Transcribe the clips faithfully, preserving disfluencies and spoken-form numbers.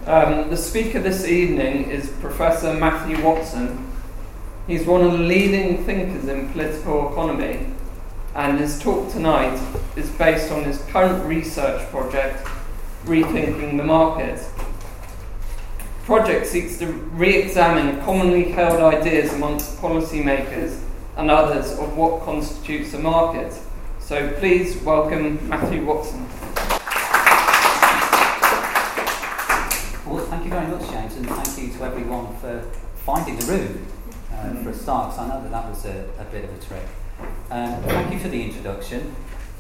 Um, the speaker this evening is Professor Matthew Watson. He's one of the leading thinkers in political economy, and his talk tonight is based on his current research project, Rethinking the Market. The project seeks to re-examine commonly held ideas amongst policymakers and others of what constitutes a market. So please welcome Matthew Watson. Well, thank you very much, James, and thank you to everyone for finding the room uh, mm. for a start, because I know that that was a, a bit of a trick. Um, thank you for the introduction.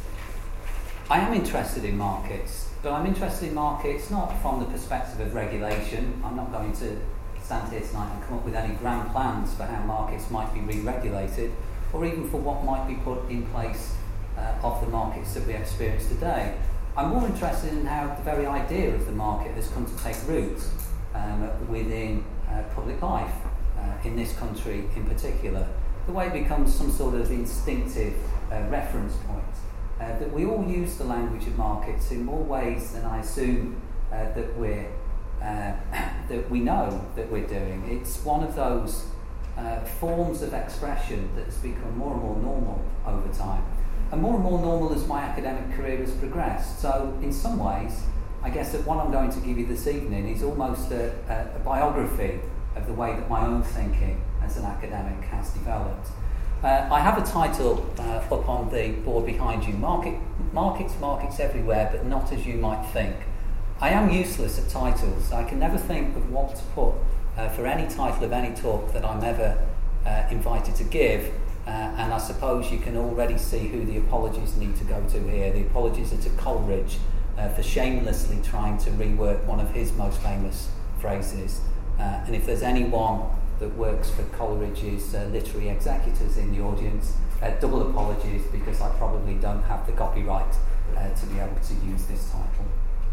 I am interested in markets, but I'm interested in markets not from the perspective of regulation. I'm not going to stand here tonight and come up with any grand plans for how markets might be re-regulated, or even for what might be put in place uh, of the markets that we experience today. I'm more interested in how the very idea of the market has come to take root um, within uh, public life, uh, in this country in particular. The way it becomes some sort of instinctive uh, reference point. Uh, that we all use the language of markets in more ways than I assume uh, that we're uh, that we know that we're doing. It's one of those uh, forms of expression that has become more and more normal over time. And more and more normal as my academic career has progressed. So in some ways, I guess that what I'm going to give you this evening is almost a, a, a biography of the way that my own thinking as an academic has developed. Uh, I have a title uh, up on the board behind you, Market, Markets, Markets Everywhere, but not as you might think. I am useless at titles. I can never think of what to put uh, for any title of any talk that I'm ever uh, invited to give. Uh, and I suppose you can already see who the apologies need to go to here. The apologies are to Coleridge uh, for shamelessly trying to rework one of his most famous phrases. Uh, and if there's anyone that works for Coleridge's uh, literary executors in the audience, uh, double apologies, because I probably don't have the copyright uh, to be able to use this title.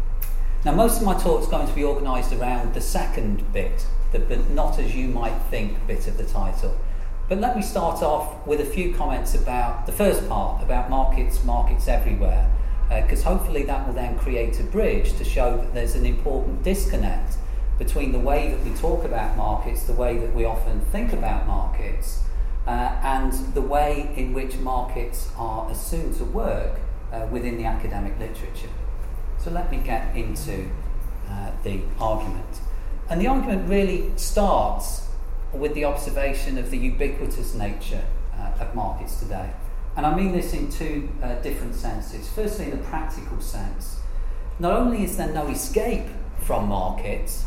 Now, most of my talk's going to be organised around the second bit, the but not as you might think bit of the title. But let me start off with a few comments about the first part, about markets, markets everywhere, because uh, hopefully that will then create a bridge to show that there's an important disconnect between the way that we talk about markets, the way that we often think about markets, uh, and the way in which markets are assumed to work uh, within the academic literature. So let me get into uh, the argument. And the argument really starts with the observation of the ubiquitous nature uh, of markets today. And I mean this in two uh, different senses. Firstly, in the practical sense. Not only is there no escape from markets,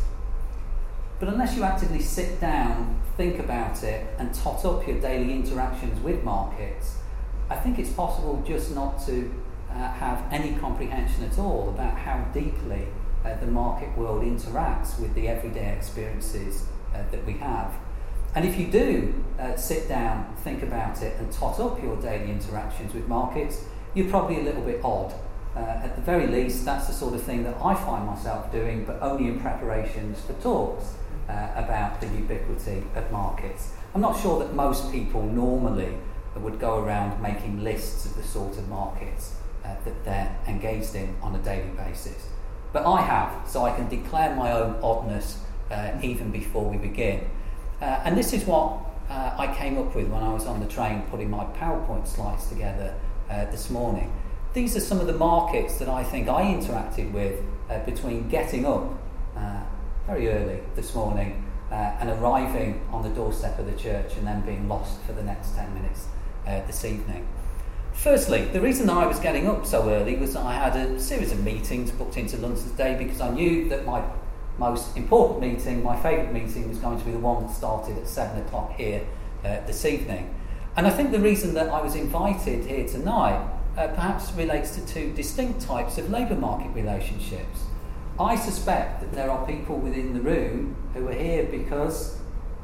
but unless you actively sit down, think about it, and tot up your daily interactions with markets, I think it's possible just not to uh, have any comprehension at all about how deeply uh, the market world interacts with the everyday experiences uh, that we have. And if you do uh, sit down, think about it, and tot up your daily interactions with markets, you're probably a little bit odd. Uh, at the very least, that's the sort of thing that I find myself doing, but only in preparations for talks uh, about the ubiquity of markets. I'm not sure that most people normally would go around making lists of the sort of markets uh, that they're engaged in on a daily basis. But I have, so I can declare my own oddness uh, even before we begin. Uh, and this is what uh, I came up with when I was on the train putting my PowerPoint slides together uh, this morning. These are some of the markets that I think I interacted with uh, between getting up uh, very early this morning uh, and arriving on the doorstep of the church and then being lost for the next ten minutes uh, this evening. Firstly, the reason that I was getting up so early was that I had a series of meetings booked into London today, because I knew that my most important meeting, my favourite meeting, was going to be the one that started at seven o'clock here uh, this evening. And I think the reason that I was invited here tonight uh, perhaps relates to two distinct types of labour market relationships. I suspect that there are people within the room who are here because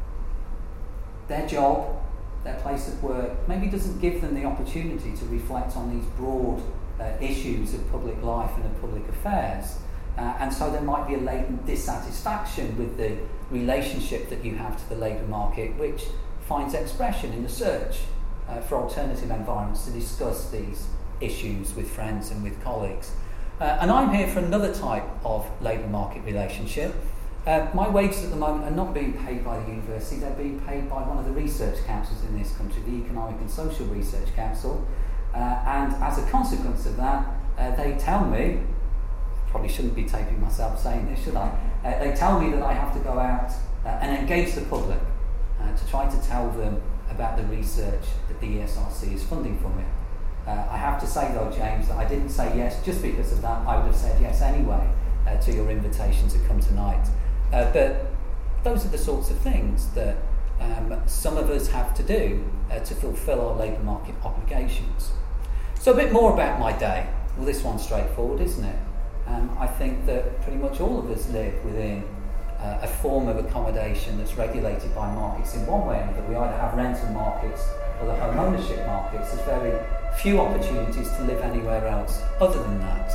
their job, their place of work, maybe doesn't give them the opportunity to reflect on these broad uh, issues of public life and of public affairs. Uh, and so there might be a latent dissatisfaction with the relationship that you have to the labour market, which finds expression in the search uh, for alternative environments to discuss these issues with friends and with colleagues. Uh, and I'm here for another type of labour market relationship. Uh, my wages at the moment are not being paid by the university, they're being paid by one of the research councils in this country, the Economic and Social Research Council. Uh, and as a consequence of that, uh, they tell me, probably shouldn't be taping myself saying this, should I? Uh, they tell me that I have to go out uh, and engage the public uh, to try to tell them about the research that the E S R C is funding for me. Uh, I have to say though, James, that I didn't say yes just because of that. I would have said yes anyway uh, to your invitation to come tonight. Uh, but those are the sorts of things that um, some of us have to do uh, to fulfil our labour market obligations. So a bit more about my day. Well, this one's straightforward, isn't it? Um, I think that pretty much all of us live within uh, a form of accommodation that's regulated by markets in one way or another. We either have rental markets or the home ownership markets. There's very few opportunities to live anywhere else other than that.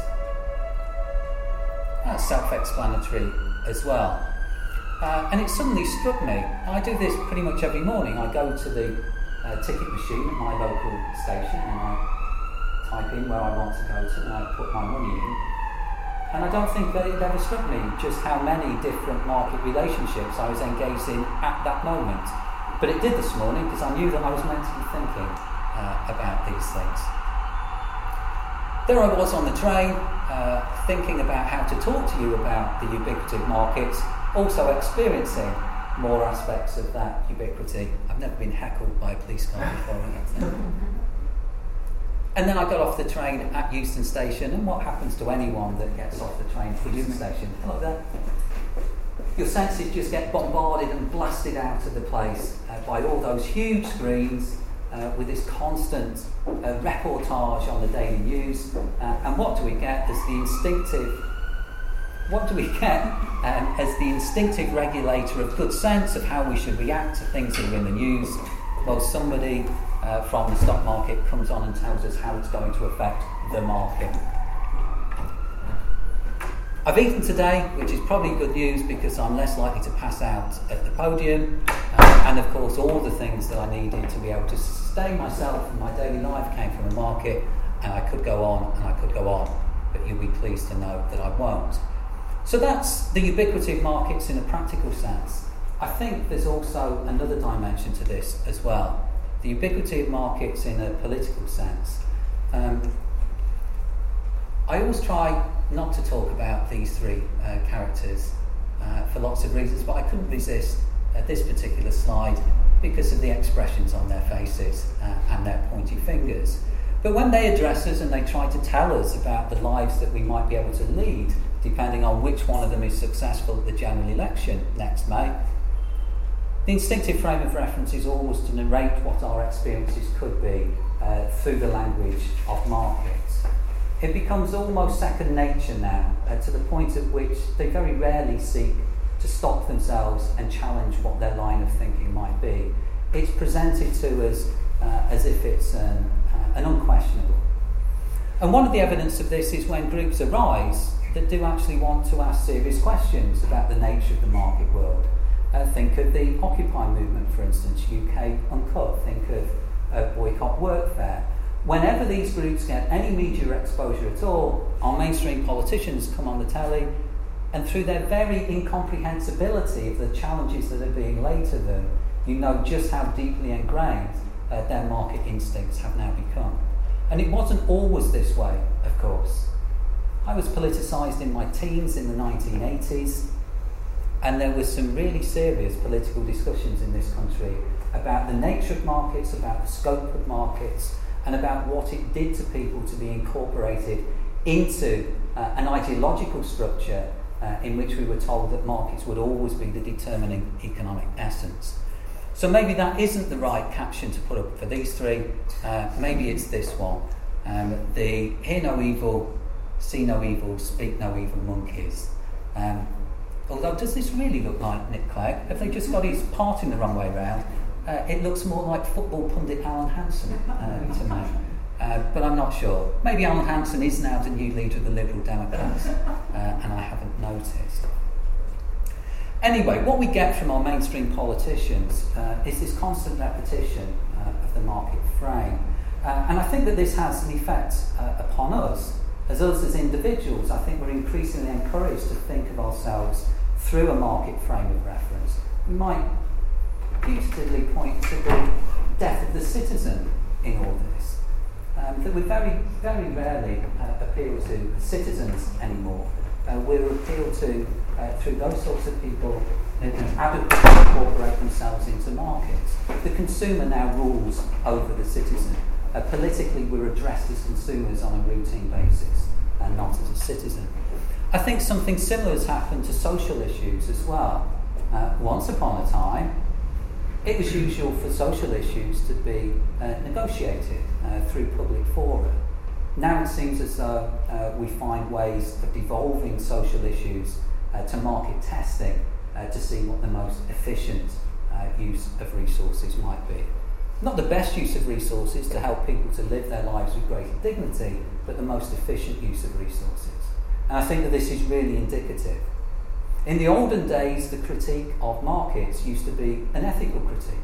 That's self-explanatory as well. Uh, and it suddenly struck me, I do this pretty much every morning. I go to the uh, ticket machine at my local station and I type in where I want to go to and I put my money in. And I don't think that it ever struck me just how many different market relationships I was engaged in at that moment. But it did this morning because I knew that I was meant to be thinking uh, about these things. There I was on the train, uh, thinking about how to talk to you about the ubiquitive markets, also experiencing more aspects of that ubiquity. I've never been heckled by a police car before, I think. And then I got off the train at Euston Station, and what happens to anyone that gets off the train at Euston Station? Hello there. Your senses just get bombarded and blasted out of the place uh, by all those huge screens uh, with this constant uh, reportage on the daily news. Uh, and what do we get as the instinctive, what do we get um, as the instinctive regulator of good sense of how we should react to things that are in the news? Well, somebody uh, from the stock market comes on and tells us how it's going to affect the market. I've eaten today, which is probably good news because I'm less likely to pass out at the podium. Uh, and of course, all the things that I needed to be able to sustain myself in my daily life came from the market, and I could go on and I could go on, but you'll be pleased to know that I won't. So that's the ubiquity of markets in a practical sense. I think there's also another dimension to this as well. The ubiquity of markets in a political sense. Um, I always try not to talk about these three uh, characters uh, for lots of reasons, but I couldn't resist uh, this particular slide because of the expressions on their faces uh, and their pointy fingers. But when they address us and they try to tell us about the lives that we might be able to lead, depending on which one of them is successful at the general election next May, the instinctive frame of reference is always to narrate what our experiences could be uh, through the language of markets. It becomes almost second nature now, uh, to the point at which they very rarely seek to stop themselves and challenge what their line of thinking might be. It's presented to us uh, as if it's an, uh, an unquestionable. And one of the evidence of this is when groups arise that do actually want to ask serious questions about the nature of the market world. Uh, think of the Occupy movement, for instance, U K Uncut. Think of uh, Boycott Workfare. Whenever these groups get any media exposure at all, our mainstream politicians come on the telly, and through their very incomprehensibility of the challenges that are being laid to them, you know just how deeply ingrained uh, their market instincts have now become. And it wasn't always this way, of course. I was politicised in my teens in the nineteen eighties, and there were some really serious political discussions in this country about the nature of markets, about the scope of markets, and about what it did to people to be incorporated into uh, an ideological structure uh, in which we were told that markets would always be the determining economic essence. So maybe that isn't the right caption to put up for these three. Uh, maybe it's this one. Um, the hear no evil, see no evil, speak no evil monkeys. Um, although, does this really look like Nick Clegg? Have they just got his part in the wrong way round? Uh, it looks more like football pundit Alan Hansen uh, to me, uh, but I'm not sure. Maybe Alan Hansen is now the new leader of the Liberal Democrats, uh, and I haven't noticed. Anyway, what we get from our mainstream politicians uh, is this constant repetition uh, of the market frame, uh, and I think that this has an effect uh, upon us As us as individuals, I think we're increasingly encouraged to think of ourselves through a market frame of reference. We might beautifully point to the death of the citizen in all this. Um, that we very, very rarely uh, appeal to citizens anymore. Uh, we're appealed to uh, through those sorts of people who can adequately incorporate themselves into markets. The consumer now rules over the citizen. Uh, politically, we're addressed as consumers on a routine basis and not as a citizen. I think something similar has happened to social issues as well. Uh, once upon a time, it was usual for social issues to be uh, negotiated uh, through public fora. Now it seems as though uh, we find ways of devolving social issues uh, to market testing uh, to see what the most efficient uh, use of resources might be. Not the best use of resources to help people to live their lives with greater dignity, but the most efficient use of resources. And I think that this is really indicative. In the olden days, the critique of markets used to be an ethical critique.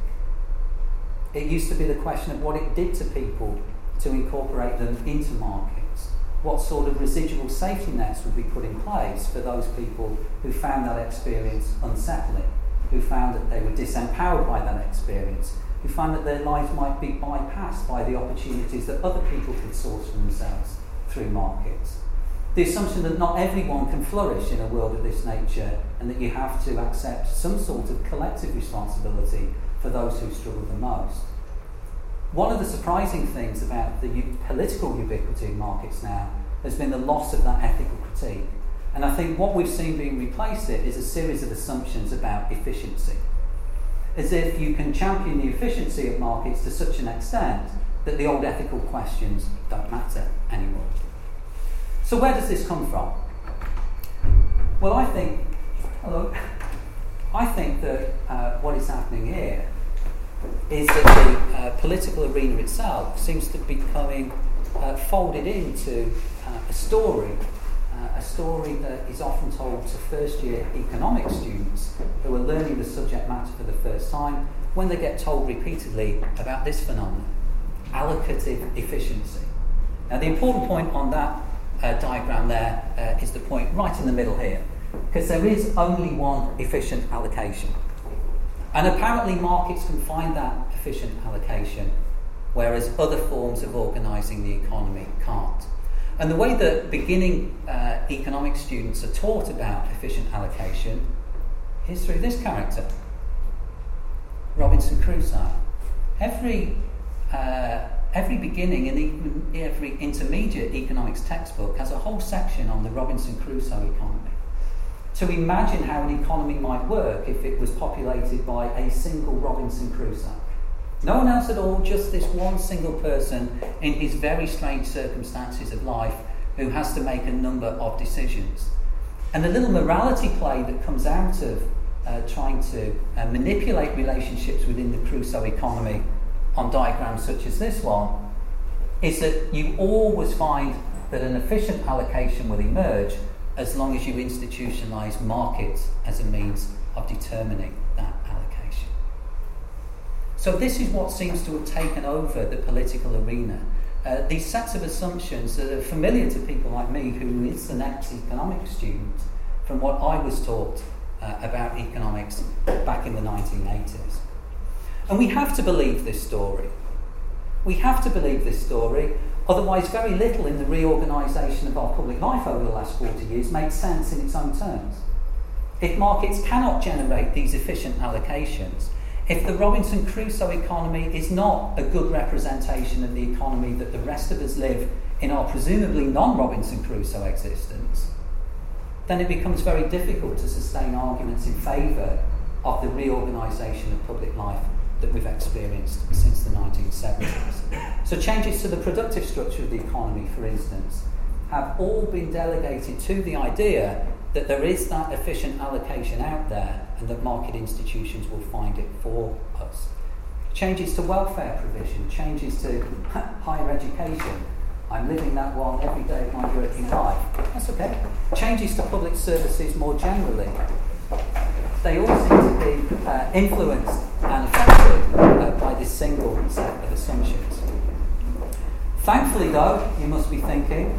It used to be the question of what it did to people to incorporate them into markets. What sort of residual safety nets would be put in place for those people who found that experience unsettling, who found that they were disempowered by that experience, who found that their lives might be bypassed by the opportunities that other people could source for themselves through markets. The assumption that not everyone can flourish in a world of this nature and that you have to accept some sort of collective responsibility for those who struggle the most. One of the surprising things about the u- political ubiquity of markets now has been the loss of that ethical critique. And I think what we've seen being replaced it is a series of assumptions about efficiency. As if you can champion the efficiency of markets to such an extent that the old ethical questions don't matter anymore. So where does this come from? Well, I think, hello, I think that uh, what is happening here is that the uh, political arena itself seems to be becoming uh, folded into uh, a story, uh, a story that is often told to first-year economics students who are learning the subject matter for the first time when they get told repeatedly about this phenomenon, allocative efficiency. Now, the important point on that uh, diagram there uh, is the point right in the middle here, because there is only one efficient allocation. And apparently markets can find that efficient allocation, whereas other forms of organising the economy can't. And the way that beginning uh, economics students are taught about efficient allocation is through this character, Robinson Crusoe. Every, uh, every beginning and even every intermediate economics textbook has a whole section on the Robinson Crusoe economy, to imagine how an economy might work if it was populated by a single Robinson Crusoe. No one else at all, just this one single person in his very strange circumstances of life who has to make a number of decisions. And the little morality play that comes out of uh, trying to uh, manipulate relationships within the Crusoe economy on diagrams such as this one is that you always find that an efficient allocation will emerge as long as you institutionalise markets as a means of determining that allocation. So this is what seems to have taken over the political arena. Uh, these sets of assumptions that are familiar to people like me, who is the next economics student, from what I was taught uh, about economics back in the nineteen eighties. And we have to believe this story. We have to believe this story, otherwise very little in the reorganisation of our public life over the last forty years makes sense in its own terms. If markets cannot generate these efficient allocations, if the Robinson Crusoe economy is not a good representation of the economy that the rest of us live in our presumably non-Robinson Crusoe existence, then it becomes very difficult to sustain arguments in favour of the reorganisation of public life that we've experienced since the nineteen seventies. So changes to the productive structure of the economy, for instance, have all been delegated to the idea that there is that efficient allocation out there and that market institutions will find it for us. Changes to welfare provision, changes to higher education. I'm living that one every day of my working life. That's okay. Changes to public services more generally. They all seem to be uh, influenced and affected uh, by this single set of assumptions. Thankfully, though, you must be thinking,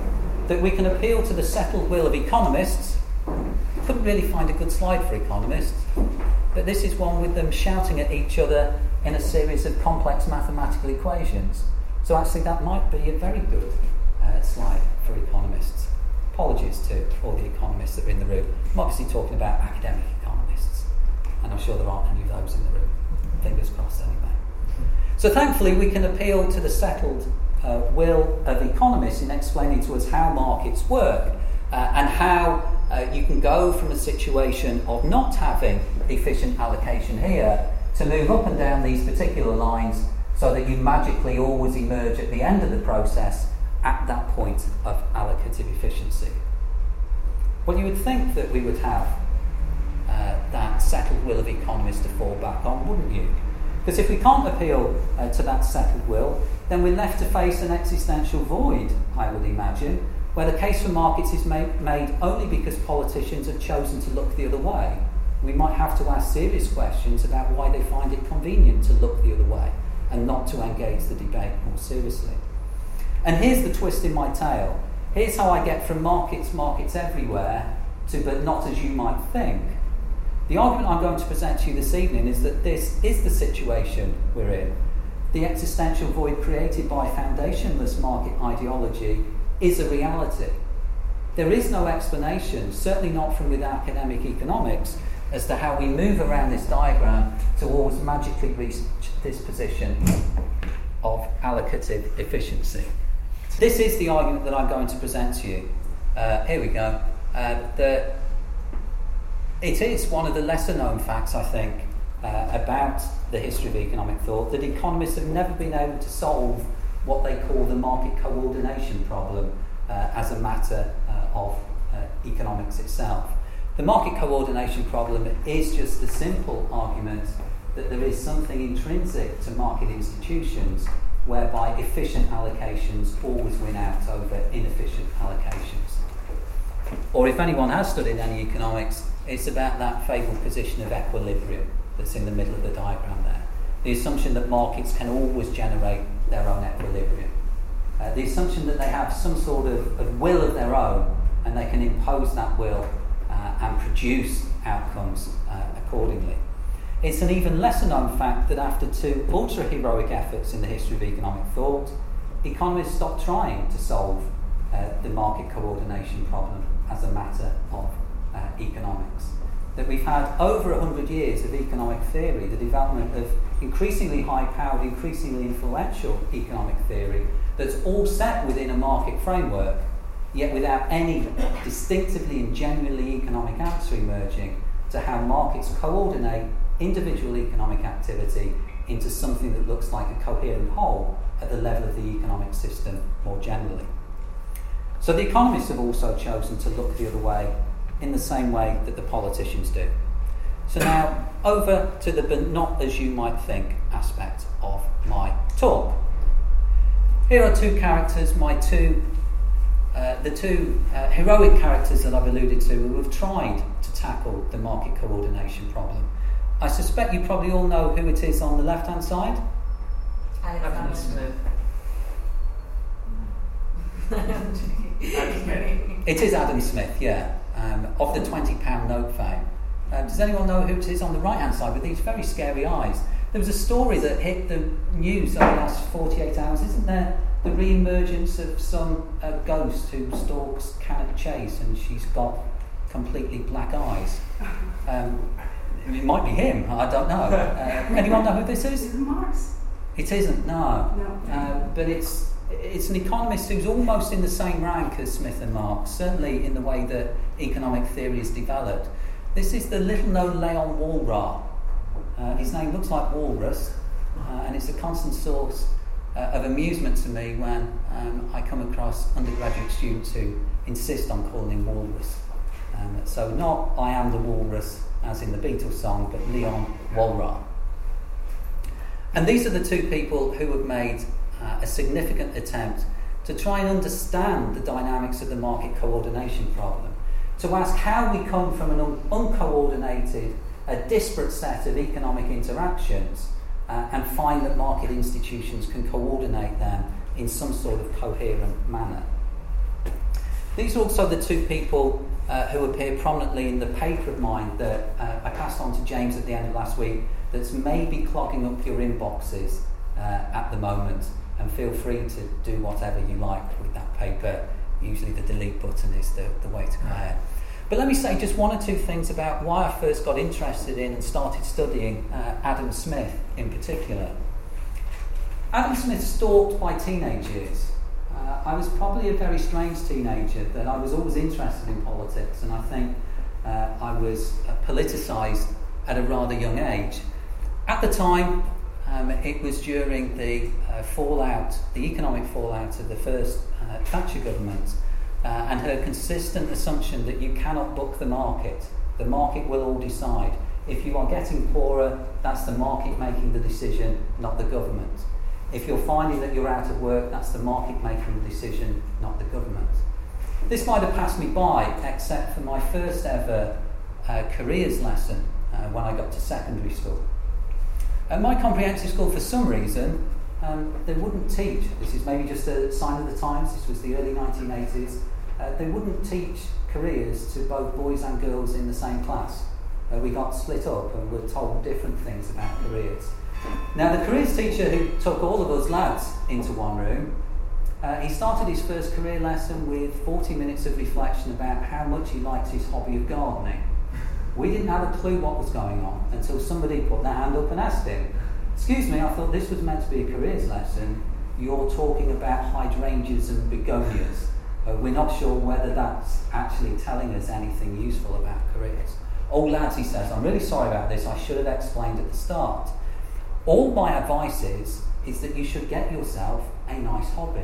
that we can appeal to the settled will of economists. Couldn't really find a good slide for economists, but this is one with them shouting at each other in a series of complex mathematical equations. So actually that might be a very good uh, slide for economists. Apologies to all the economists that are in the room. I'm obviously talking about academic economists, and I'm sure there aren't any of those in the room. Fingers crossed anyway. So thankfully we can appeal to the settled uh, will of economists in explaining to us how markets work uh, and how uh, you can go from a situation of not having efficient allocation here to move up and down these particular lines so that you magically always emerge at the end of the process at that point of allocative efficiency. Well, you would think that we would have uh, that settled will of economists to fall back on, wouldn't you? Because if we can't appeal uh, to that settled will, then we're left to face an existential void, I would imagine, where the case for markets is made, made only because politicians have chosen to look the other way. We might have to ask serious questions about why they find it convenient to look the other way and not to engage the debate more seriously. And here's the twist in my tale. Here's how I get from markets, markets everywhere, to but not as you might think. The argument I'm going to present to you this evening is that this is the situation we're in. The existential void created by foundationless market ideology is a reality. There is no explanation, certainly not from within academic economics, as to how we move around this diagram to always magically reach this position of allocative efficiency. This is the argument that I'm going to present to you. Uh, here we go. Uh, the, it is one of the lesser known facts, I think, uh, about the history of economic thought, that economists have never been able to solve what they call the market coordination problem uh, as a matter uh, of uh, economics itself. The market coordination problem is just the simple argument that there is something intrinsic to market institutions whereby efficient allocations always win out over inefficient allocations. Or if anyone has studied any economics, it's about that fabled position of equilibrium that's in the middle of the diagram there. The assumption that markets can always generate their own equilibrium. Uh, the assumption that they have some sort of, of will of their own and they can impose that will uh, and produce outcomes uh, accordingly. It's an even lesser known fact that after two ultra-heroic efforts in the history of economic thought, economists stopped trying to solve uh, the market coordination problem as a matter of uh, economics. That we've had over one hundred years of economic theory, the development of increasingly high-powered, increasingly influential economic theory that's all set within a market framework, yet without any distinctively and genuinely economic answer emerging to how markets coordinate individual economic activity into something that looks like a coherent whole at the level of the economic system more generally. So the economists have also chosen to look the other way in the same way that the politicians do. So now, over to the but not as you might think aspect of my talk. Here are two characters, my two, uh, the two uh, heroic characters that I've alluded to who have tried to tackle the market coordination problem. I suspect you probably all know who it is on the left-hand side. Adam Smith. It is Adam Smith, yeah, um, of the twenty pound note fame. Uh, does anyone know who it is on the right-hand side with these very scary eyes? There was a story that hit the news over the last forty-eight hours, isn't there? The re-emergence of some uh, ghost who stalks Cannock Chase and she's got completely black eyes. Um, it might be him, I don't know. Uh, anyone know who this is? Is it Marx? It isn't, no. No. Uh, but it's it's an economist who's almost in the same rank as Smith and Marx, certainly in the way that economic theory is developed. This is the little-known Leon Walras. Uh, his name looks like walrus, uh, and it's a constant source uh, of amusement to me when um, I come across undergraduate students who insist on calling him Walrus. Um, so not I am the walrus, as in the Beatles song, but Leon Walras. And these are the two people who have made uh, a significant attempt to try and understand the dynamics of the market coordination problem, to ask how we come from an un- uncoordinated, a disparate set of economic interactions uh, and find that market institutions can coordinate them in some sort of coherent manner. These are also the two people uh, who appear prominently in the paper of mine that uh, I passed on to James at the end of last week that's maybe clogging up your inboxes uh, at the moment, and feel free to do whatever you like with that paper. Usually the delete button is the, the way to go ahead. But let me say just one or two things about why I first got interested in and started studying uh, Adam Smith in particular. Adam Smith stalked my teenage years. Uh, I was probably a very strange teenager, that I was always interested in politics, and I think uh, I was uh, politicised at a rather young age. At the time, um, it was during the uh, fallout, the economic fallout of the first uh, Thatcher government, uh, and her consistent assumption that you cannot book the market. The market will all decide. If you are getting poorer, that's the market making the decision, not the government. If you're finding that you're out of work, that's the market making the decision, not the government. This might have passed me by, except for my first ever uh, careers lesson uh, when I got to secondary school. At my comprehensive school, for some reason, um, they wouldn't teach. This is maybe just a sign of the times. This was the early nineteen eighties. Uh, they wouldn't teach careers to both boys and girls in the same class. Uh, we got split up and were told different things about careers. Now, the careers teacher who took all of us lads into one room, uh, he started his first career lesson with forty minutes of reflection about how much he liked his hobby of gardening. We didn't have a clue what was going on until somebody put their hand up and asked him, "Excuse me, I thought this was meant to be a careers lesson. You're talking about hydrangeas and begonias. Uh, we're not sure whether that's actually telling us anything useful about careers." "Oh lads," he says, "I'm really sorry about this. I should have explained at the start. All my advice is, is that you should get yourself a nice hobby.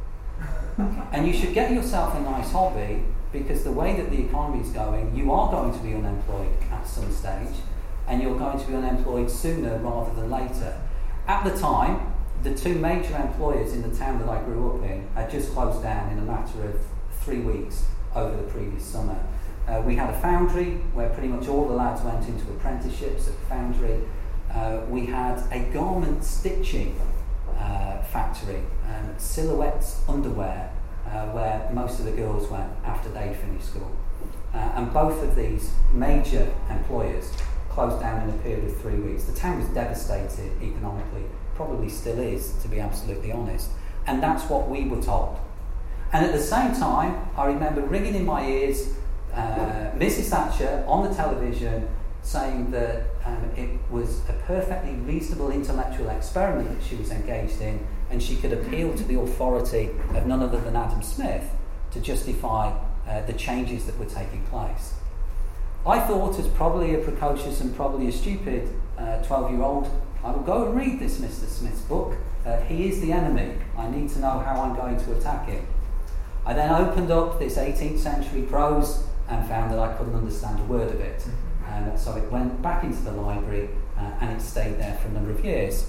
And you should get yourself a nice hobby because the way that the economy is going, you are going to be unemployed at some stage, and you're going to be unemployed sooner rather than later." At the time, the two major employers in the town that I grew up in had just closed down in a matter of three weeks over the previous summer. Uh, we had a foundry where pretty much all the lads went into apprenticeships at the foundry. Uh, we had a garment stitching uh, factory, um, Silhouettes Underwear, uh, where most of the girls went after they'd finished school. Uh, and both of these major employers closed down in a period of three weeks. The town was devastated economically, probably still is, to be absolutely honest. And that's what we were told. And at the same time, I remember ringing in my ears uh, Missus Thatcher on the television saying that um, it was a perfectly reasonable intellectual experiment that she was engaged in, and she could appeal to the authority of none other than Adam Smith to justify uh, the changes that were taking place. I thought, as probably a precocious and probably a stupid uh, twelve-year-old, I will go and read this Mister Smith's book. Uh, he is the enemy. I need to know how I'm going to attack him. I then opened up this eighteenth century prose and found that I couldn't understand a word of it. And so it went back into the library uh, and it stayed there for a number of years.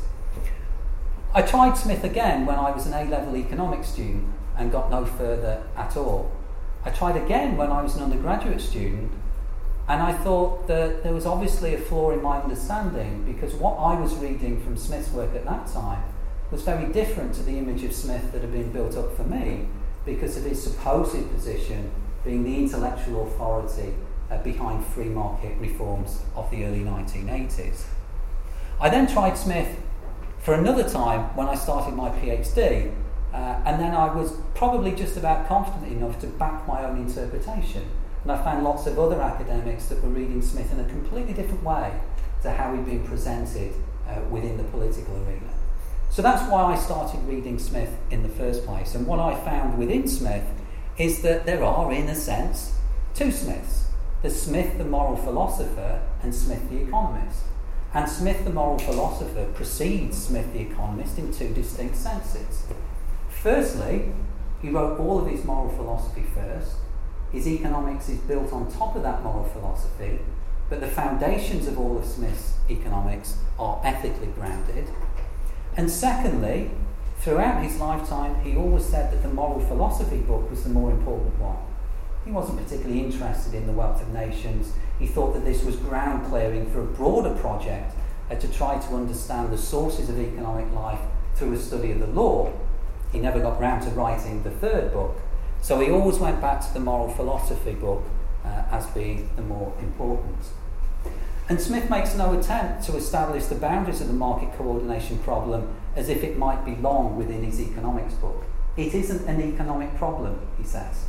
I tried Smith again when I was an A-level economics student and got no further at all. I tried again when I was an undergraduate student, and I thought that there was obviously a flaw in my understanding, because what I was reading from Smith's work at that time was very different to the image of Smith that had been built up for me because of his supposed position being the intellectual authority Uh, behind free market reforms of the early nineteen eighties. I then tried Smith for another time when I started my PhD, uh, and then I was probably just about confident enough to back my own interpretation. And I found lots of other academics that were reading Smith in a completely different way to how he'd been presented uh, within the political arena. So that's why I started reading Smith in the first place. And what I found within Smith is that there are, in a sense, two Smiths. There's Smith the moral philosopher and Smith the economist. And Smith the moral philosopher precedes Smith the economist in two distinct senses. Firstly, he wrote all of his moral philosophy first. His economics is built on top of that moral philosophy, but the foundations of all of Smith's economics are ethically grounded. And secondly, throughout his lifetime, he always said that the moral philosophy book was the more important one. He wasn't particularly interested in the Wealth of Nations. He thought that this was ground clearing for a broader project uh, to try to understand the sources of economic life through a study of the law. He never got round to writing the third book. So he always went back to the moral philosophy book uh, as being the more important. And Smith makes no attempt to establish the boundaries of the market coordination problem as if it might belong within his economics book. It isn't an economic problem, he says.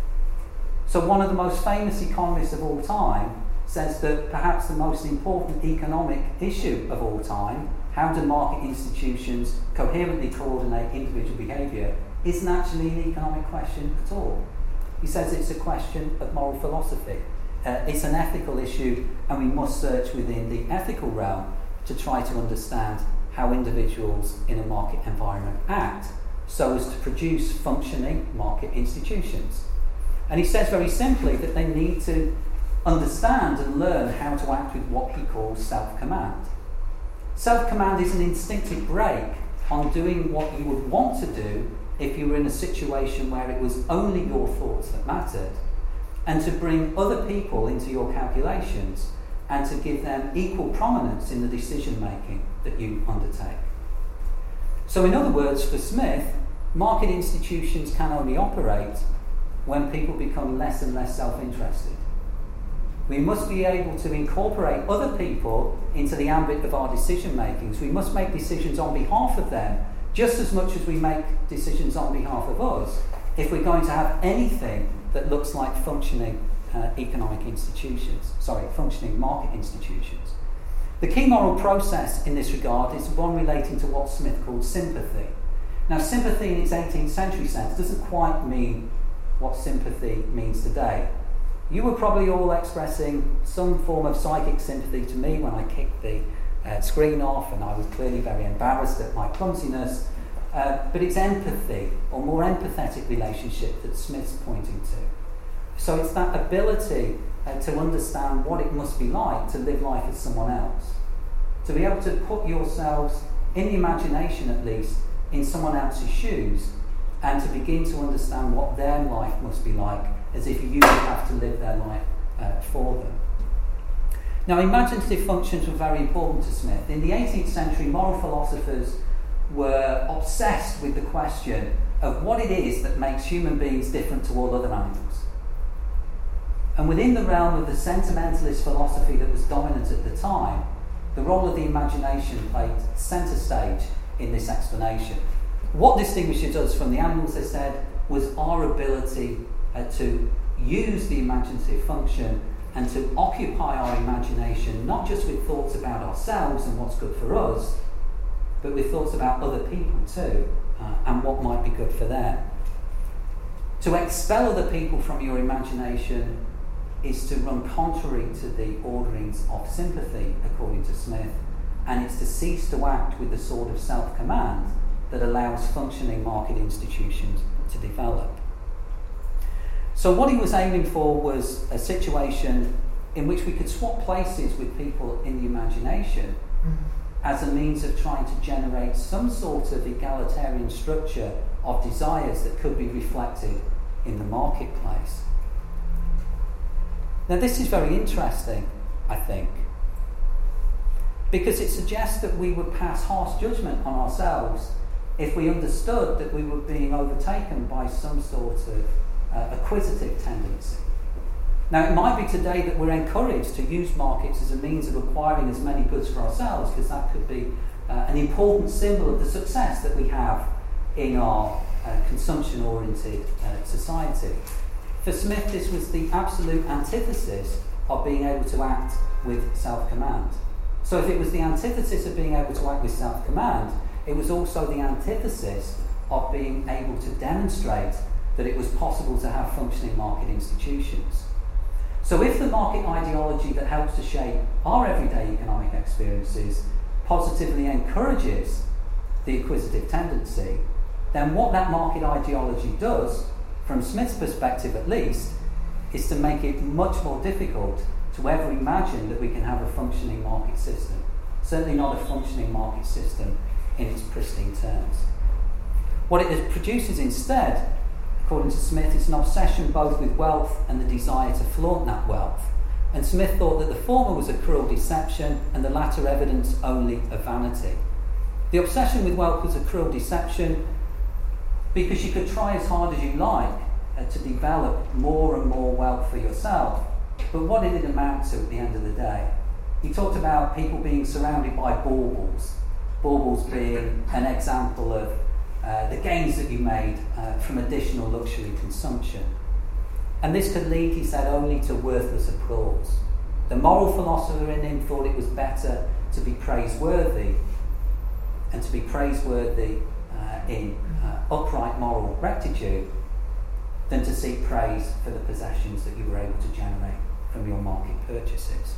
So one of the most famous economists of all time says that perhaps the most important economic issue of all time, how do market institutions coherently coordinate individual behaviour, isn't actually an economic question at all. He says it's a question of moral philosophy. Uh, it's an ethical issue, and we must search within the ethical realm to try to understand how individuals in a market environment act so as to produce functioning market institutions. And he says very simply that they need to understand and learn how to act with what he calls self-command. Self-command is an instinctive break on doing what you would want to do if you were in a situation where it was only your thoughts that mattered, and to bring other people into your calculations and to give them equal prominence in the decision making that you undertake. So in other words, for Smith, market institutions can only operate when people become less and less self-interested. We must be able to incorporate other people into the ambit of our decision makings. We must make decisions on behalf of them just as much as we make decisions on behalf of us if we're going to have anything that looks like functioning uh, economic institutions, sorry, functioning market institutions. The key moral process in this regard is one relating to what Smith called sympathy. Now, sympathy in its eighteenth century sense doesn't quite mean what sympathy means today. You were probably all expressing some form of psychic sympathy to me when I kicked the uh, screen off, and I was clearly very embarrassed at my clumsiness. Uh, but it's empathy, or more empathetic relationship, that Smith's pointing to. So it's that ability uh, to understand what it must be like to live life as someone else. To be able to put yourselves, in the imagination at least, in someone else's shoes, and to begin to understand what their life must be like, as if you would have to live their life uh, for them. Now, imaginative functions were very important to Smith. In the eighteenth century, moral philosophers were obsessed with the question of what it is that makes human beings different to all other animals. And within the realm of the sentimentalist philosophy that was dominant at the time, the role of the imagination played centre stage in this explanation. What distinguishes us from the animals, they said, was our ability uh, to use the imaginative function and to occupy our imagination not just with thoughts about ourselves and what's good for us, but with thoughts about other people too, uh, and what might be good for them. To expel other people from your imagination is to run contrary to the orderings of sympathy, according to Smith, and it's to cease to act with the sort of self-command that allows functioning market institutions to develop. So what he was aiming for was a situation in which we could swap places with people in the imagination as a means of trying to generate some sort of egalitarian structure of desires that could be reflected in the marketplace. Now, this is very interesting, I think, because it suggests that we would pass harsh judgment on ourselves if we understood that we were being overtaken by some sort of uh, acquisitive tendency. Now, it might be today that we're encouraged to use markets as a means of acquiring as many goods for ourselves, because that could be uh, an important symbol of the success that we have in our uh, consumption-oriented uh, society. For Smith, this was the absolute antithesis of being able to act with self-command. So if it was the antithesis of being able to act with self-command, it was also the antithesis of being able to demonstrate that it was possible to have functioning market institutions. So if the market ideology that helps to shape our everyday economic experiences positively encourages the acquisitive tendency, then what that market ideology does, from Smith's perspective at least, is to make it much more difficult to ever imagine that we can have a functioning market system. Certainly not a functioning market system in its pristine terms. What it produces instead, according to Smith, is an obsession both with wealth and the desire to flaunt that wealth. And Smith thought that the former was a cruel deception and the latter evidence only of vanity. The obsession with wealth was a cruel deception because you could try as hard as you like uh, to develop more and more wealth for yourself. But what did it amount to at the end of the day? He talked about people being surrounded by baubles, baubles being an example of uh, the gains that you made uh, from additional luxury consumption. And this could lead, he said, only to worthless applause. The moral philosopher in him thought it was better to be praiseworthy, and to be praiseworthy uh, in uh, upright moral rectitude, than to seek praise for the possessions that you were able to generate from your market purchases.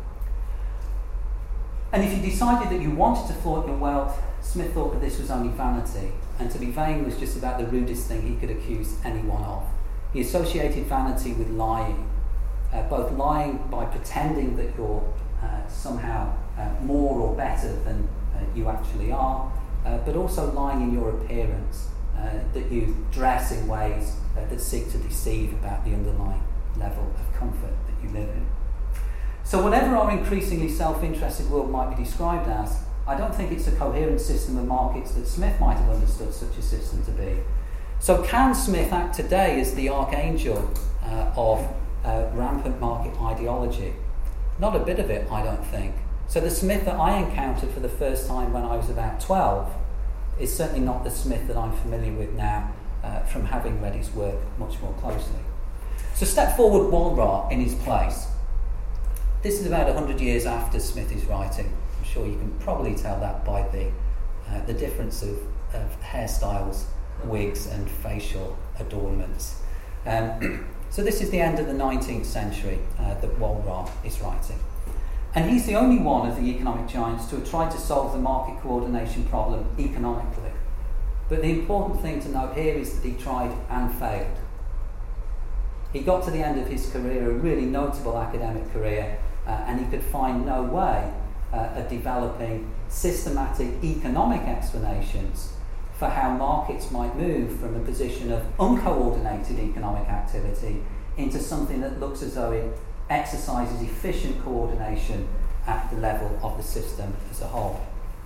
And if you decided that you wanted to flaunt your wealth, Smith thought that this was only vanity, and to be vain was just about the rudest thing he could accuse anyone of. He associated vanity with lying, uh, both lying by pretending that you're uh, somehow uh, more or better than uh, you actually are, uh, but also lying in your appearance, uh, that you dress in ways uh, that seek to deceive about the underlying level of comfort that you live in. So whatever our increasingly self-interested world might be described as, I don't think it's a coherent system of markets that Smith might have understood such a system to be. So can Smith act today as the archangel uh, of uh, rampant market ideology? Not a bit of it, I don't think. So the Smith that I encountered for the first time when I was about twelve is certainly not the Smith that I'm familiar with now uh, from having read his work much more closely. So step forward Walras in his place. This is about one hundred years after Smith is writing. I'm sure you can probably tell that by the uh, the difference of, of hairstyles, wigs and facial adornments. Um, so this is the end of the nineteenth century uh, that Walras is writing. And he's the only one of the economic giants to have tried to solve the market coordination problem economically. But the important thing to note here is that he tried and failed. He got to the end of his career, a really notable academic career, uh, and he could find no way uh, of developing systematic economic explanations for how markets might move from a position of uncoordinated economic activity into something that looks as though it exercises efficient coordination at the level of the system as a whole.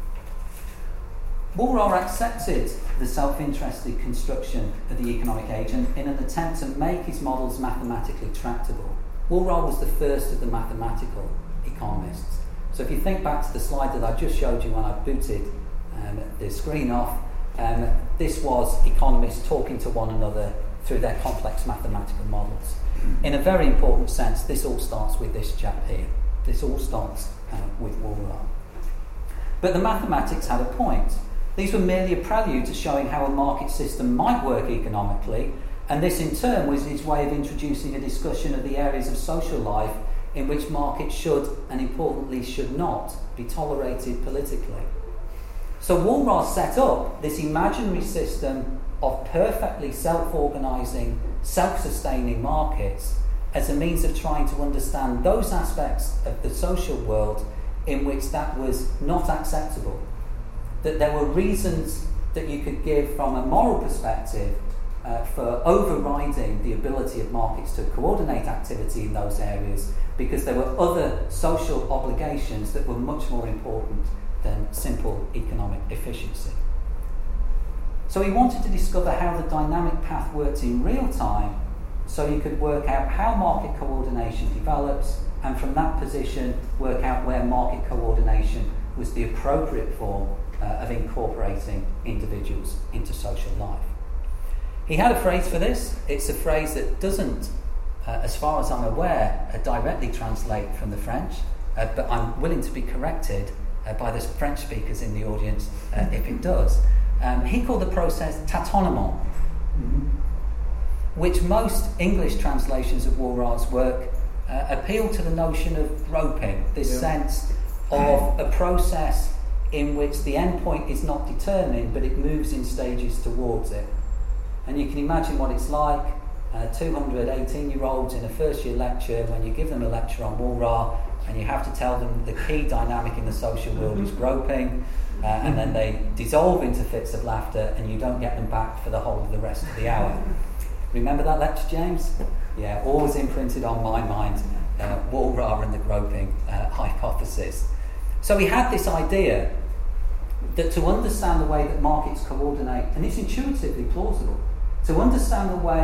Walras accepted the self-interested construction of the economic agent in an attempt to make his models mathematically tractable. Walras was the first of the mathematical economists. So if you think back to the slide that I just showed you when I booted um, the screen off, um, this was economists talking to one another through their complex mathematical models. In a very important sense, this all starts with this chap here. This all starts uh, with Walras. But the mathematics had a point. These were merely a prelude to showing how a market system might work economically, and this in turn was his way of introducing a discussion of the areas of social life in which markets should, and importantly should not, be tolerated politically. So Walras set up this imaginary system of perfectly self-organising, self-sustaining markets as a means of trying to understand those aspects of the social world in which that was not acceptable. That there were reasons that you could give from a moral perspective uh, for overriding the ability of markets to coordinate activity in those areas, because there were other social obligations that were much more important than simple economic efficiency. So he wanted to discover how the dynamic path worked in real time, so you could work out how market coordination develops, and from that position work out where market coordination was the appropriate form uh, of incorporating individuals into social life. He had a phrase for this. It's a phrase that doesn't, uh, as far as I'm aware, uh, directly translate from the French, uh, but I'm willing to be corrected uh, by the French speakers in the audience uh, if it does. Um, he called the process tâtonnement, mm-hmm. which most English translations of Walras' work uh, appeal to the notion of groping, this yeah. sense of a process in which the end point is not determined, but it moves in stages towards it. And you can imagine what it's like, uh, two hundred eighteen-year-olds in a first-year lecture, when you give them a lecture on Walras, and you have to tell them the key dynamic in the social world is groping, uh, and then they dissolve into fits of laughter, and you don't get them back for the whole of the rest of the hour. Remember that lecture, James? Yeah, always imprinted on my mind, uh, Walras and the groping uh, hypothesis. So he had this idea that to understand the way that markets coordinate, and it's intuitively plausible, to understand the way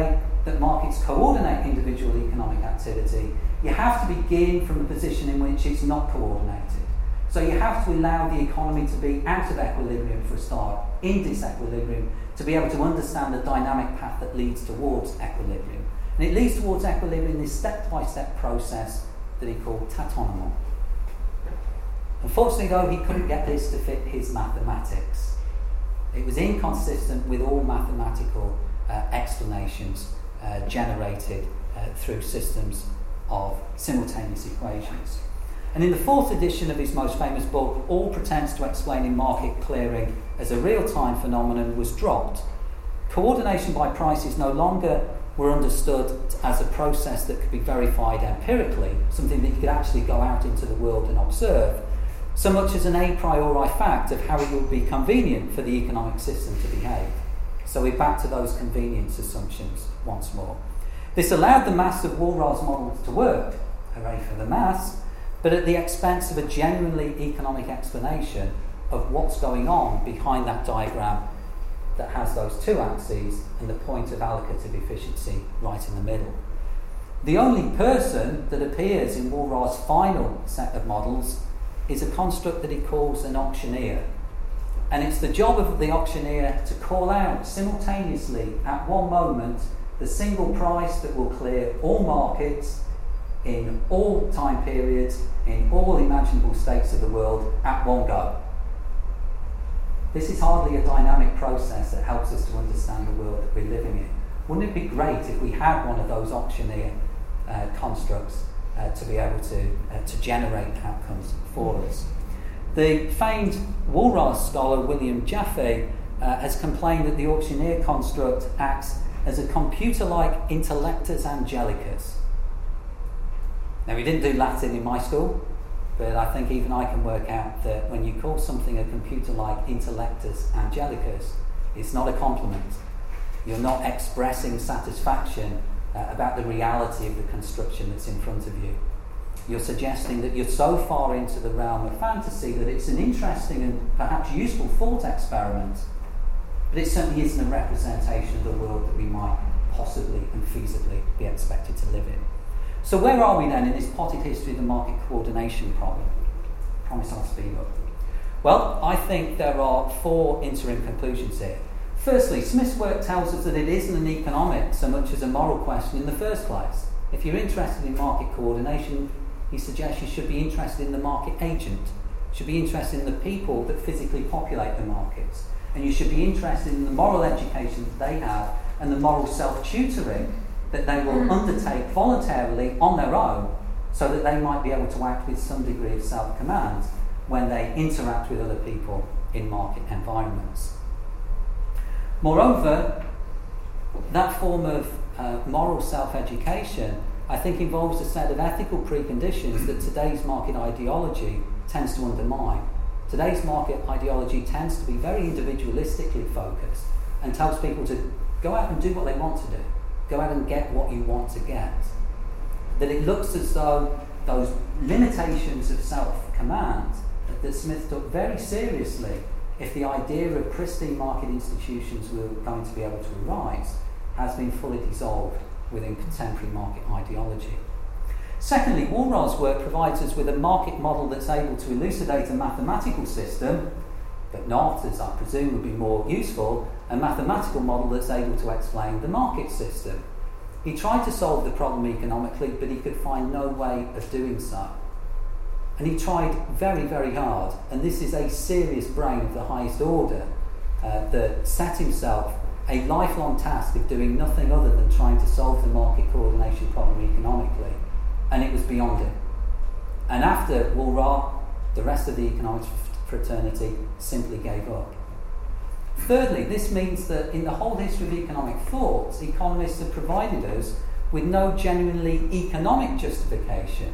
that markets coordinate individual economic activity, you have to begin from a position in which it's not coordinated. So you have to allow the economy to be out of equilibrium for a start, in disequilibrium, to be able to understand the dynamic path that leads towards equilibrium. And it leads towards equilibrium in this step-by-step process that he called tatonement. Unfortunately, though, he couldn't get this to fit his mathematics. It was inconsistent with all mathematical uh, explanations uh, generated uh, through systems of simultaneous equations. And in the fourth edition of his most famous book, all pretense to explaining market clearing as a real-time phenomenon was dropped. Coordination by prices no longer were understood as a process that could be verified empirically, something that you could actually go out into the world and observe, so much as an a priori fact of how it would be convenient for the economic system to behave. So we're back to those convenience assumptions once more. This allowed the maths of Walras models to work, hooray for the maths, but at the expense of a genuinely economic explanation of what's going on behind that diagram that has those two axes and the point of allocative efficiency right in the middle. The only person that appears in Walras' final set of models is a construct that he calls an auctioneer. And it's the job of the auctioneer to call out simultaneously at one moment the single price that will clear all markets in all time periods, in all imaginable states of the world at one go. This is hardly a dynamic process that helps us to understand the world that we're living in. Wouldn't it be great if we had one of those auctioneer uh, constructs uh, to be able to, uh, to generate outcomes for us? The famed Walras scholar William Jaffe uh, has complained that the auctioneer construct acts as a computer-like intellectus angelicus. Now, we didn't do Latin in my school, but I think even I can work out that when you call something a computer-like intellectus angelicus, it's not a compliment. You're not expressing satisfaction uh, about the reality of the construction that's in front of you. You're suggesting that you're so far into the realm of fantasy that it's an interesting and perhaps useful thought experiment, but it certainly isn't a representation of the world that we might possibly and feasibly be expected to live in. So where are we then in this potted history of the market coordination problem? I promise I'll speed up. Well, I think there are four interim conclusions here. Firstly, Smith's work tells us that it isn't an economic so much as a moral question in the first place. If you're interested in market coordination, he suggests you should be interested in the market agent, you should be interested in the people that physically populate the markets, and you should be interested in the moral education that they have and the moral self-tutoring that they will undertake voluntarily on their own so that they might be able to act with some degree of self-command when they interact with other people in market environments. Moreover, that form of uh, moral self-education, I think, involves a set of ethical preconditions that today's market ideology tends to undermine. Today's market ideology tends to be very individualistically focused and tells people to go out and do what they want to do. Go out and get what you want to get. That it looks as though those limitations of self-command that, that Smith took very seriously if the idea of pristine market institutions were going to be able to arise has been fully dissolved within contemporary market ideology. Secondly, Walras' work provides us with a market model that's able to elucidate a mathematical system, but not, as I presume would be more useful, a mathematical model that's able to explain the market system. He tried to solve the problem economically, but he could find no way of doing so. And he tried very, very hard, and this is a serious brain of the highest order uh, that set himself a lifelong task of doing nothing other than trying to solve the market coordination problem economically, and it was beyond him. And after Walras, the rest of the economics fraternity simply gave up. Thirdly, this means that in the whole history of economic thought, economists have provided us with no genuinely economic justification,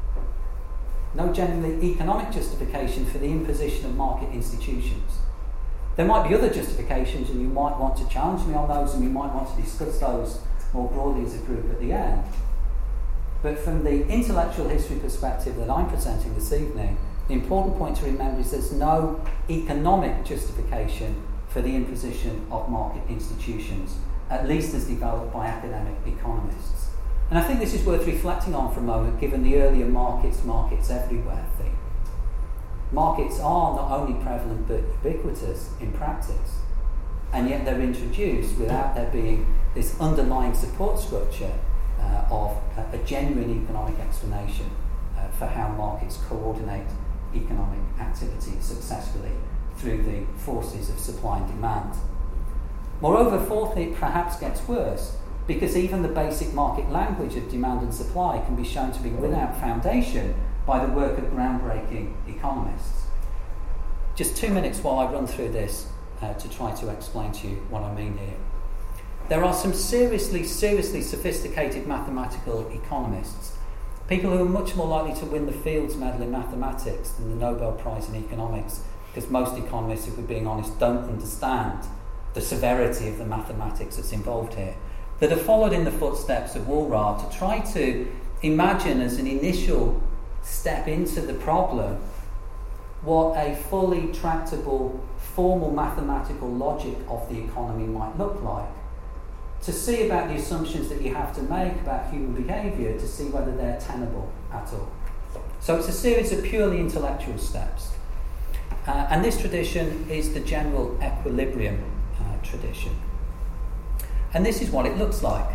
no genuinely economic justification for the imposition of market institutions. There might be other justifications, and you might want to challenge me on those, and we might want to discuss those more broadly as a group at the end. But from the intellectual history perspective that I'm presenting this evening, the important point to remember is there's no economic justification for the imposition of market institutions. at least as developed by academic economists. And I think this is worth reflecting on for a moment, given the earlier markets, markets everywhere theme. Markets are not only prevalent but ubiquitous in practice, and yet they're introduced without there being this underlying support structure uh, of a, a genuine economic explanation uh, for how markets coordinate economic activity successfully through the forces of supply and demand. Moreover, fourthly, it perhaps gets worse, because even the basic market language of demand and supply can be shown to be without foundation by the work of groundbreaking economists. Just two minutes while I run through this uh, to try to explain to you what I mean here. There are some seriously, seriously sophisticated mathematical economists, people who are much more likely to win the Fields Medal in mathematics than the Nobel Prize in economics, because most economists, if we're being honest, don't understand the severity of the mathematics that's involved here, that have followed in the footsteps of Walras to try to imagine as an initial step into the problem what a fully tractable, formal mathematical logic of the economy might look like, to see about the assumptions that you have to make about human behaviour to see whether they're tenable at all. So it's a series of purely intellectual steps. Uh, and this tradition is the general equilibrium uh, tradition. And this is what it looks like.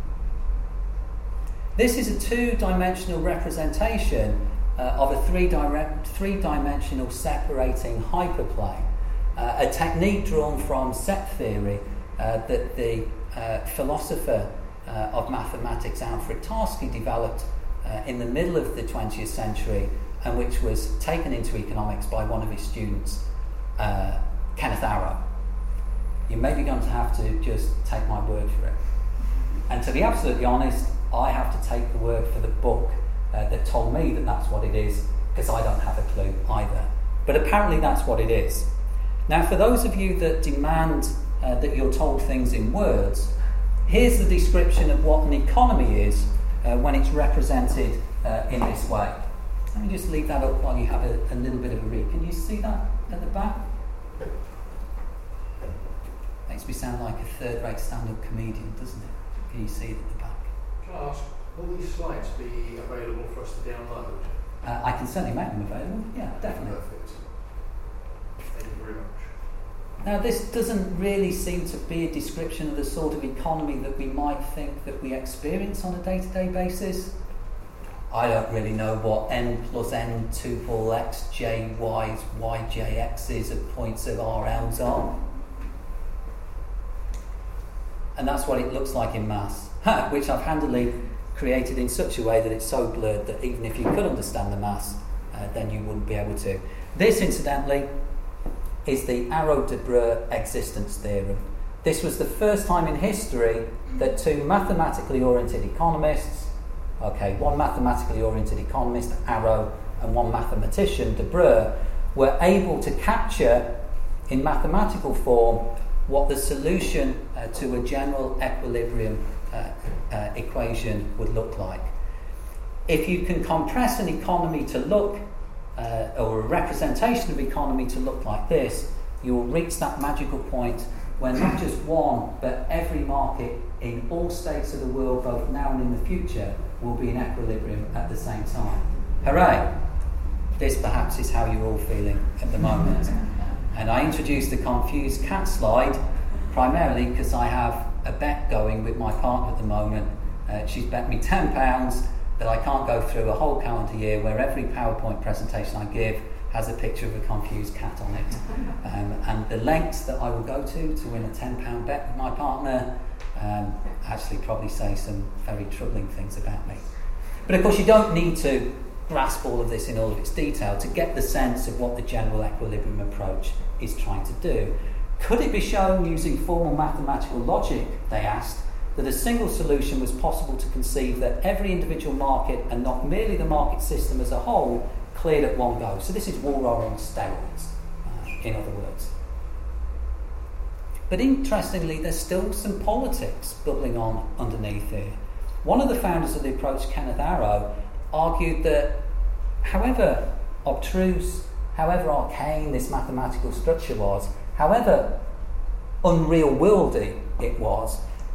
This is a two-dimensional representation uh, of a three direct, three-dimensional separating hyperplane, uh, a technique drawn from set theory uh, that the uh, philosopher uh, of mathematics Alfred Tarski developed uh, in the middle of the twentieth century, and which was taken into economics by one of his students, uh, Kenneth Arrow. You may be going to have to just take my word for it. And to be absolutely honest, I have to take the word for the book uh, that told me that that's what it is, because I don't have a clue either. But apparently that's what it is. Now, for those of you that demand uh, that you're told things in words, here's the description of what an economy is uh, when it's represented uh, in this way. Let me just leave that up while you have a, a little bit of a read. Can you see that at the back? Makes me sound like a third-rate stand-up comedian, doesn't it? Can you see it at the back? Can I ask, will these slides be available for us to download? Uh, I can certainly make them available. Yeah, definitely. Perfect. Thank you very much. Now, this doesn't really seem to be a description of the sort of economy that we might think that we experience on a day-to-day basis. I don't really know what n plus n tuple x j y's y j x's of points of R L's are. And that's what it looks like in maths, which I've handily created in such a way that it's so blurred that even if you could understand the maths, uh, then you wouldn't be able to. This, incidentally, is the Arrow-Debreu existence theorem. This was the first time in history that two mathematically oriented economists, okay, one mathematically oriented economist, Arrow, and one mathematician, Debreu, were able to capture in mathematical form what the solution uh, to a general equilibrium uh, uh, equation would look like. If you can compress an economy to look, uh, or a representation of economy to look like this, you will reach that magical point where not just one, but every market in all states of the world, both now and in the future, will be in equilibrium at the same time. Hooray! This perhaps is how you're all feeling at the moment. And I introduced the confused cat slide primarily because I have a bet going with my partner at the moment. Uh, she's bet me ten pounds that I can't go through a whole calendar year where every PowerPoint presentation I give has a picture of a confused cat on it. Um, and the lengths that I will go to to win a ten pound bet with my partner um, actually probably say some very troubling things about me. But of course you don't need to grasp all of this in all of its detail to get the sense of what the general equilibrium approach is trying to do. Could it be shown using formal mathematical logic, they asked, that a single solution was possible to conceive that every individual market and not merely the market system as a whole cleared at one go? So this is Walras on steroids, uh, in other words. But interestingly, there's still some politics bubbling on underneath here. One of the founders of the approach, Kenneth Arrow, argued that however obtruse, however arcane this mathematical structure was, however unreal-worldy it was,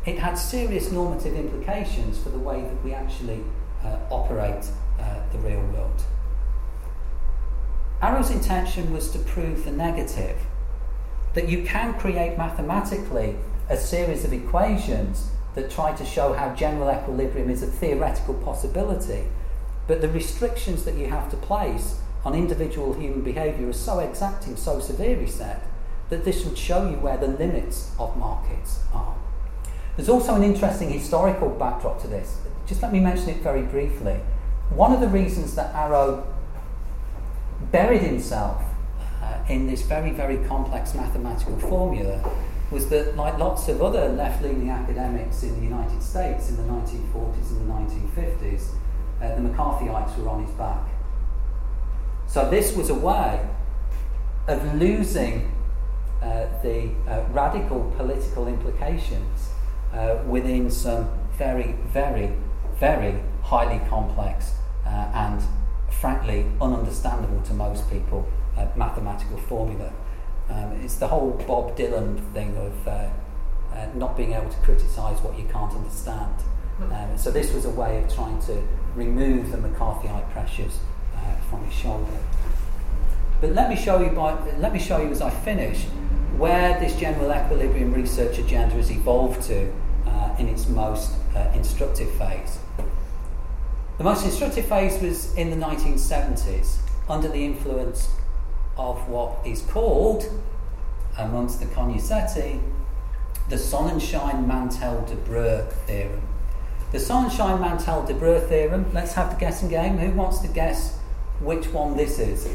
it had serious normative implications for the way that we actually uh, operate uh, the real world. Arrow's intention was to prove the negative, that you can create mathematically a series of equations that try to show how general equilibrium is a theoretical possibility, but the restrictions that you have to place on individual human behaviour are so exacting, so severe, he said, that this would show you where the limits of markets are. There's also an interesting historical backdrop to this. Just let me mention it very briefly. One of the reasons that Arrow buried himself uh, in this very, very complex mathematical formula was that, like lots of other left-leaning academics in the United States in the nineteen forties and the nineteen fifties, uh, the McCarthyites were on his back. So this was a way of losing uh, the uh, radical political implications uh, within some very, very, very highly complex uh, and frankly ununderstandable to most people uh, mathematical formula. Um, it's the whole Bob Dylan thing of uh, uh, not being able to criticise what you can't understand. Um, so this was a way of trying to remove the McCarthyite pressures uh, from his shoulder. But let me show you by, let me show you as I finish where this general equilibrium research agenda has evolved to uh, in its most uh, instructive phase. The most instructive phase was in the nineteen seventies, under the influence of what is called, amongst the cognoscenti, the Sonnenschein-Mantel-Debreu theorem. The Sonnenschein-Mantel-Debreu theorem, let's have the guessing game. Who wants to guess which one this is?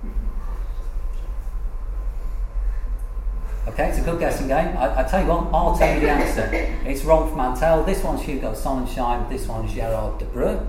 Okay, it's a good guessing game. I, I tell you what, I'll tell you the answer. It's Rolf Mantel, this one's Hugo Sonnenschein, this one's Gerard Debreu.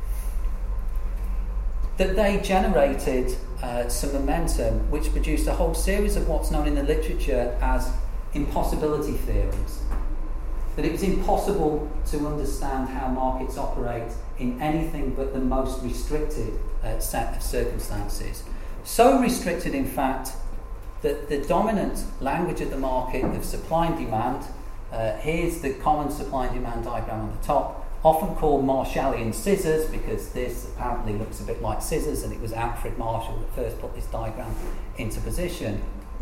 That they generated uh, some momentum which produced a whole series of what's known in the literature as impossibility theorems. That it was impossible to understand how markets operate in anything but the most restricted uh, set of circumstances. So restricted, in fact, that the dominant language of the market of supply and demand, uh, here's the common supply and demand diagram on the top, often called Marshallian scissors, because this apparently looks a bit like scissors, and it was Alfred Marshall that first put this diagram into position.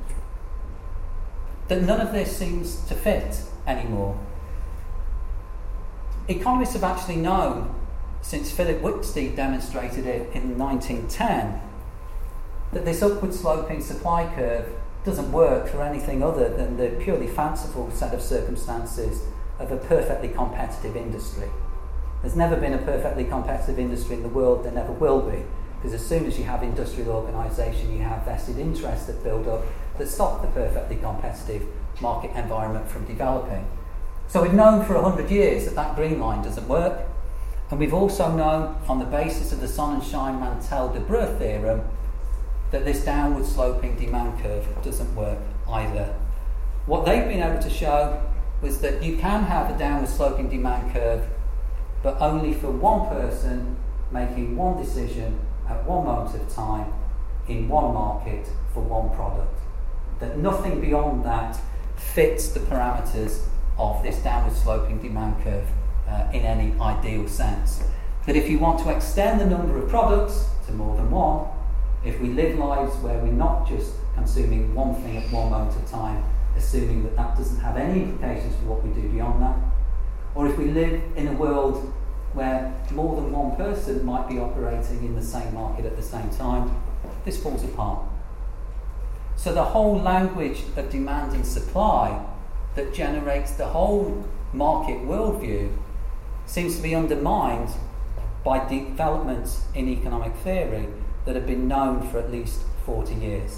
That none of this seems to fit anymore. Economists have actually known, since Philip Wicksteed demonstrated it in nineteen ten, that this upward sloping supply curve doesn't work for anything other than the purely fanciful set of circumstances of a perfectly competitive industry. There's never been a perfectly competitive industry in the world, there never will be, because as soon as you have industrial organisation, you have vested interests that build up that stop the perfectly competitive market environment from developing. So we've known for a hundred years that that green line doesn't work, and we've also known, on the basis of the Sonnenschein-Mantel-Debreu theorem, that this downward sloping demand curve doesn't work either. What they've been able to show was that you can have a downward sloping demand curve, but only for one person making one decision at one moment of time in one market for one product. That nothing beyond that fits the parameters of this downward sloping demand curve uh, in any ideal sense. That if you want to extend the number of products to more than one, if we live lives where we're not just consuming one thing at one moment of time, assuming that that doesn't have any implications for what we do beyond that, or if we live in a world where more than one person might be operating in the same market at the same time, this falls apart. So the whole language of demand and supply that generates the whole market worldview seems to be undermined by developments in economic theory that have been known for at least forty years.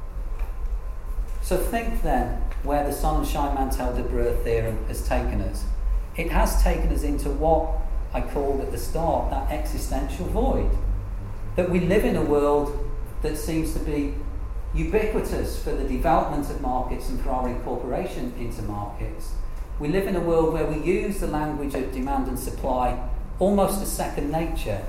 So think then where the Sonnenschein-Mantel-Debreu theorem has taken us. It has taken us into what I called at the start that existential void. That we live in a world that seems to be ubiquitous for the development of markets and for our incorporation into markets. We live in a world where we use the language of demand and supply almost as second nature.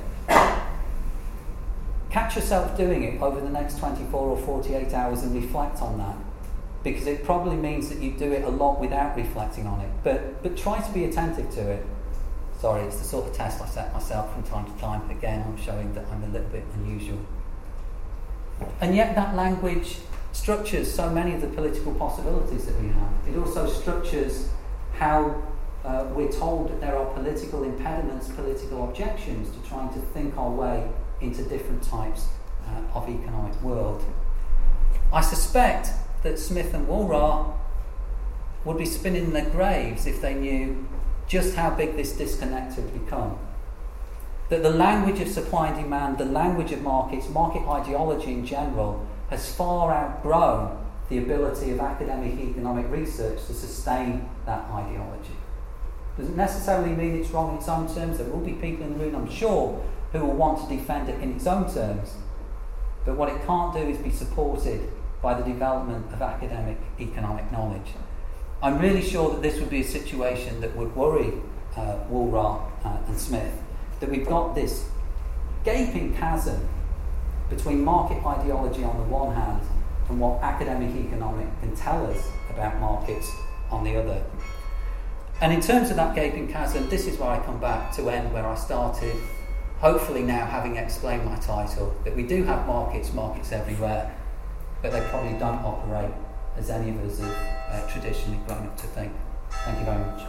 Catch yourself doing it over the next twenty-four or forty-eight hours and reflect on that. because it probably means that you do it a lot without reflecting on it. But but try to be attentive to it. Sorry, it's the sort of test I set myself from time to time. Again, I'm showing that I'm a little bit unusual. And yet that language structures so many of the political possibilities that we have. It also structures how uh, we're told that there are political impediments, political objections to trying to think our way into different types uh, of economic world. I suspect that Smith and Woolrar would be spinning their graves if they knew just how big this disconnect had become. That the language of supply and demand, the language of markets, market ideology in general, has far outgrown the ability of academic economic research to sustain that ideology. Doesn't necessarily mean it's wrong in its own terms. There will be people in the room, I'm sure, who will want to defend it in its own terms. But what it can't do is be supported by the development of academic economic knowledge. I'm really sure that this would be a situation that would worry uh, Woolrar uh, and Smith, that we've got this gaping chasm between market ideology on the one hand and what academic economic can tell us about markets on the other. And in terms of that gaping chasm, this is where I come back to end where I started, hopefully now having explained my title, that we do have markets, markets everywhere, but they probably don't operate as any of us have uh, traditionally grown up to think. Thank you very much.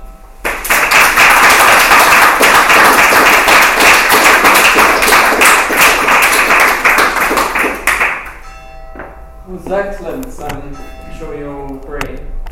It was excellent. Um, I'm sure you'll agree.